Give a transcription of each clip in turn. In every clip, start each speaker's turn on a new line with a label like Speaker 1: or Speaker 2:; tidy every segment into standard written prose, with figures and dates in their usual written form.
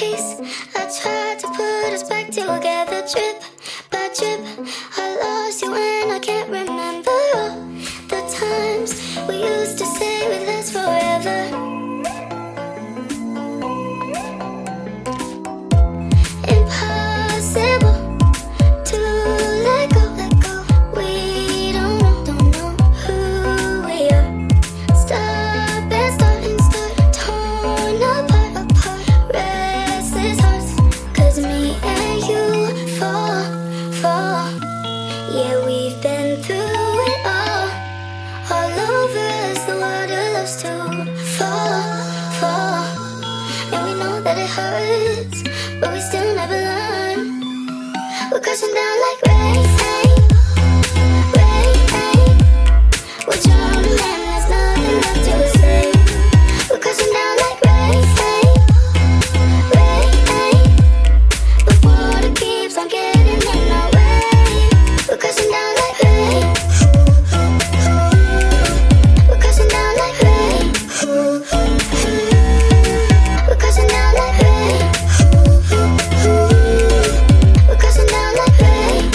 Speaker 1: piece. I tried to put us back together, drip by drip. I lost you and I can't remember all the times we used to say we'd last forever. Impossible to let go. We don't know who we are. Stop and start and start. Torn apart. Restless hearts. 'Cause me and you fall. Yeah, we've been through it all. All over us, the water loves to fall. And we know that it hurts, but we still never learn. We're crashing down like rain. We're drowning and there's nothing left to say. We're crashing down like rain. The water keeps on getting in our way. We're crashing down like rain. We're crashing down like rain. We're crashing down like rain. We're crashing down like rain.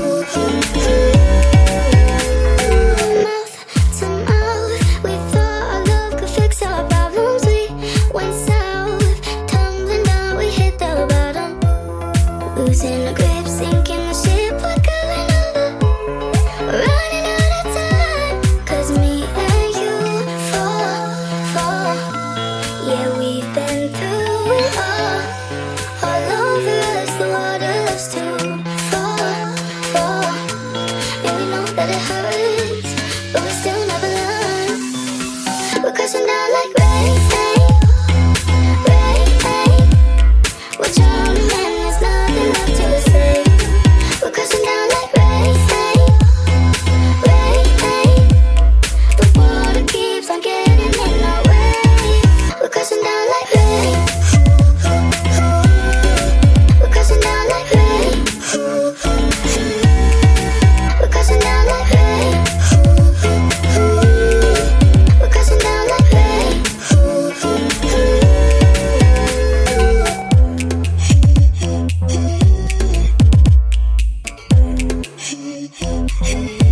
Speaker 1: Mouth to mouth, we thought our love could fix our problems. We went south, tumbling down, we hit the bottom. Losing our grip, sinking the ship, we're going over. We're running out of time. 'Cause me and you fall. Yeah, we've been through it all. All over us, the water loves to fall. And we know that it hurts, but we still never learn. We're crashing down like rain. We're drowning and there's nothing left to say. We're crashing down like rain. The water keeps on getting in our way. We're crashing down like rain. We're crashing down like rain. We're crashing down like rain. We're crashing down like rain. Hey.